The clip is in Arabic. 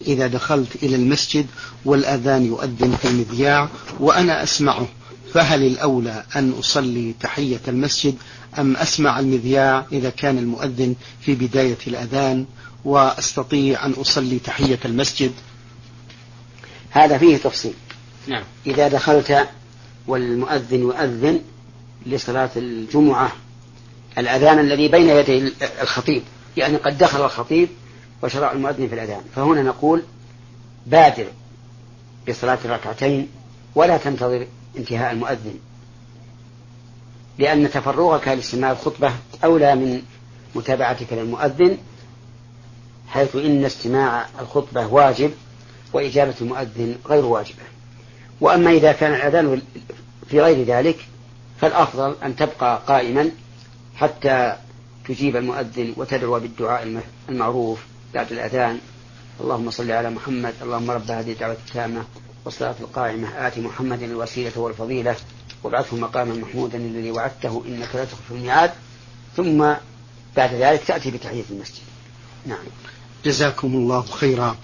إذا دخلت إلى المسجد والأذان يؤذن في المذياع وأنا أسمعه، فهل الأولى أن أصلي تحية المسجد أم أسمع المذياع إذا كان المؤذن في بداية الأذان وأستطيع أن أصلي تحية المسجد؟ هذا فيه تفصيل. نعم. إذا دخلت والمؤذن يؤذن لصلاة الجمعة الأذان الذي بين يدي الخطيب، يعني قد دخل الخطيب وشرع المؤذن في الأذان، فهنا نقول بادر بصلاة الركعتين ولا تنتظر انتهاء المؤذن، لأن تفرغك لاستماع الخطبة أولى من متابعتك للمؤذن، حيث إن استماع الخطبة واجب وإجابة المؤذن غير واجبة. وأما إذا كان الأذان في غير ذلك فالأفضل أن تبقى قائما حتى تجيب المؤذن وتدعو بالدعاء المعروف بعد الأذان: اللهم صل على محمد، اللهم رب هذه الدعوة التامة والصلاة القائمة آت محمد الوسيلة والفضيلة وابعثه مقاما محمودا الذي وعدته إنك لا تخلف الميعاد. ثم بعد ذلك تأتي بتحية المسجد. نعم. جزاكم الله خيرا.